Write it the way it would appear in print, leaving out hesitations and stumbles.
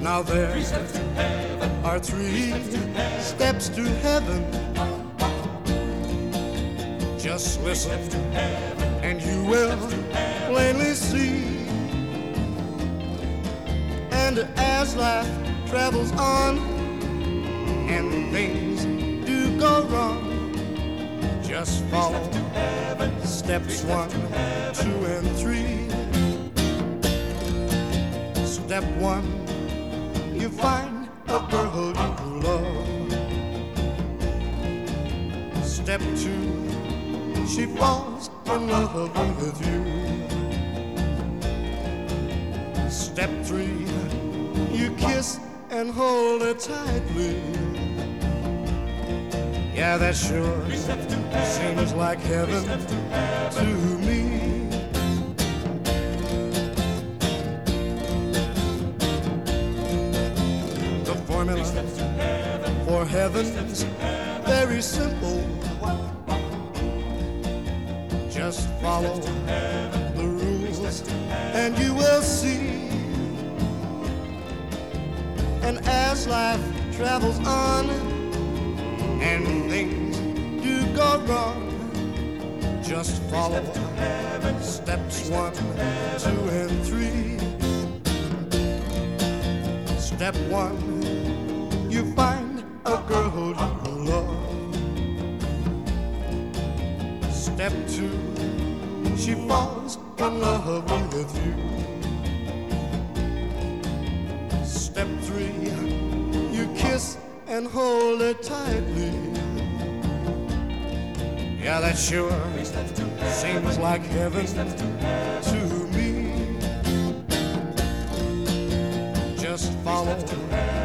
Now there are three steps to heaven. Just listen and you will plainly see. And as life travels on and things do go wrong, just follow steps 1, 2, and 3. Step 1, you find a girl you love. Step 2, she falls in love with you. Step 3, you kiss and hold her tightly. Yeah, that sure seems like heaven to me. The formula for heaven's very simple. Just follow the rules and you will see. And as life travels on and things do go wrong, just follow steps 1, 2, and 3. Step 1, you find a girl you love. Step 2, she falls in love with you. Step 3, you kiss and hold her tightly. Yeah, that sure seems like heaven to me. Just follow